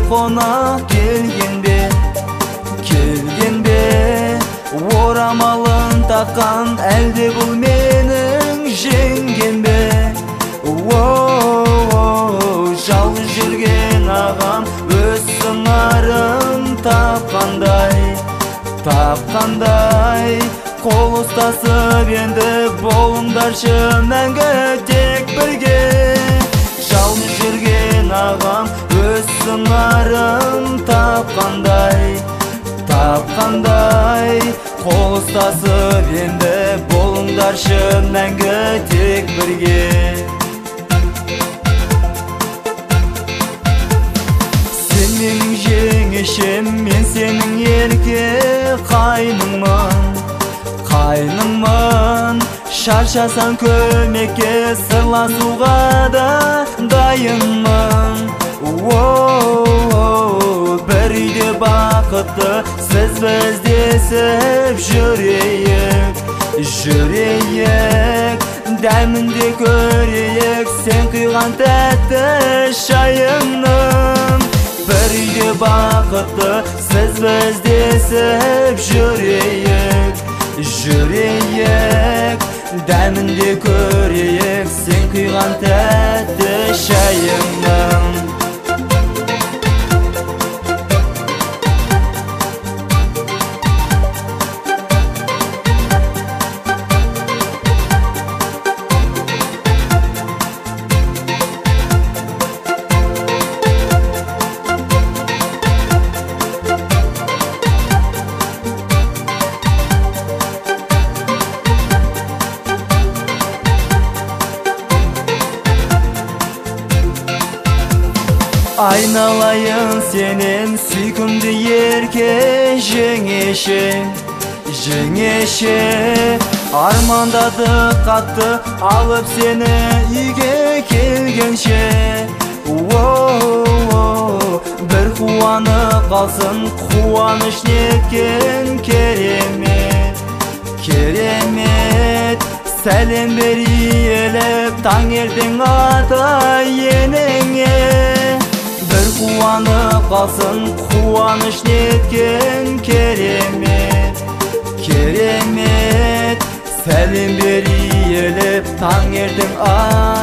қонақ келген бе орамалын таққан әлде бұл менің жеңгем бе жалғыз жүрген ағам өз сыңарын тапқандай қол ұстасып енді болыңдаршы мәңгі тек бірге жалғыз жүрген ағам өз сыңарын тапқандай қол ұстасып енді болыңдаршы мәңгі тек бірге сен менің жеңешем мен сенің ерке қайныңмын шаршасаң көмекке сырласуға да дайынмын бір үйде бақытты сіз біздесіп жүрейік дәмінде көрейік сен құйған тәтті шайыңның бір үйде бақытты сіз біздесіп жүрейік дәмінде көрейік сен құйған тәтті шайыңның айналайын сенен сүйкімді ерке жеңеше армандады қатты алып сені үйге келгенше бір қуанып қалсын қуаныш неткен керемет сәлем бер иелеп таңертең ата енеңе бір қуанып қалсын қуаныш неткен керемет сәлем бер иелеп таңертең